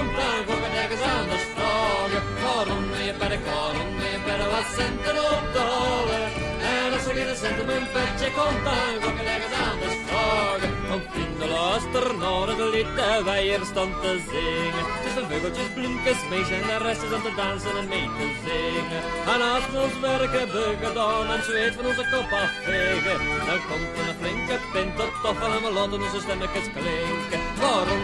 komt aan, gokken ergens anders vragen. Waarom meer per wat centen optalen? En als er geen cent in mijn petje komt aan, gokken ergens anders vragen. Om vrienden luister naar het lied dat wij hier staan te zingen. Tussen vogeltjes, bloemkes, meisjes en de rest is om te dansen en mee te zingen. En als we ons werk hebben gedaan en het zweet van onze kop afvegen, dan komt er een flinke pint op toffel en we laten onze stemmetjes klinken. Waarom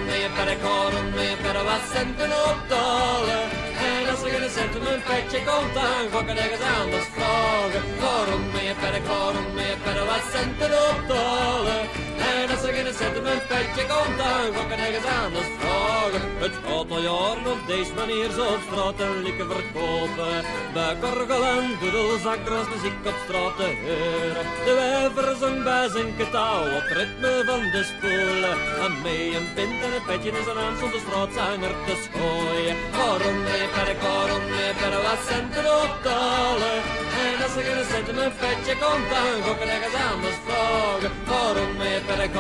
meer per wat centen optalen? En als er geen cent in mijn petje komt aan, gokken ergens anders vragen. Waarom meer per wat centen optalen? En als er geen cent in mijn petje komt aan, gokken ergens anders vragen. Het gaat al jaren op deze manier zo op straat en likken verkopen. Buikorgel en doedelzak, er was muziek op straat te horen. De wijver zong bij zijn ketaal op het ritme van de spoelen. En mee een pint en een petje in zijn hand stond de straatzanger te schooien. Waarom meer per wat centen optalen? En als er geen cent in mijn petje komt aan, gokken ergens anders vragen. Waarom meer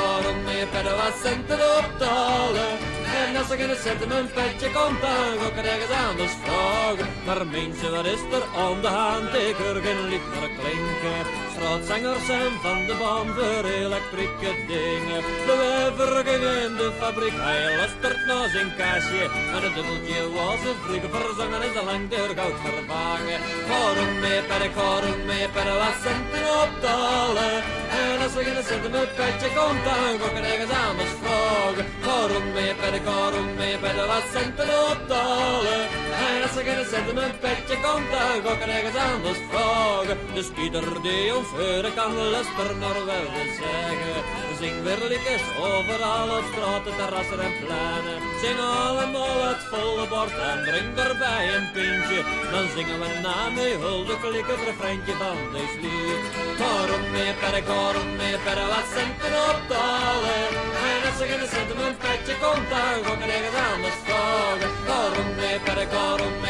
per wat centen optalen? En als er geen cent in mijn petje komt aan, gokken ergens anders vragen. Maar mensen, wat is er aan de hand? Ik hoor geen lied meer klinken. Straatzangers zijn van de baan voor elektrieke dingen. De wijver ging in de fabriek, hij luistert naar zijn kastje. En het dubbeltje was een vliegen verzongen en de lang door goud vervangen. Waarom meer per wat centen optalen? En als er geen cent in mijn petje komt aan, gokken ergens anders vragen. Waarom meer per wat centen optalen? En als er geen cent in mijn petje komt aan, gokken ergens anders vragen. Dus ieder die ons horen kan luisteren naar wat we zeggen. Zing weer liedjes overal op straten, terrassen en pleinen. Zing allemaal het volle bord en drink erbij een pintje. Dan zingen we na mee hulde klikken het refreintje van deze lied. Waarom meer per wat centen optalen? En als er geen cent in mijn petje komt aan, gokken ergens anders vragen. Waarom meer